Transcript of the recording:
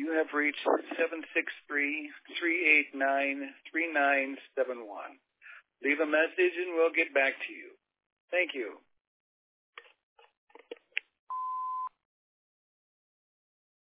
You have reached 763-389-3971. Leave a message and we'll get back to you. Thank you.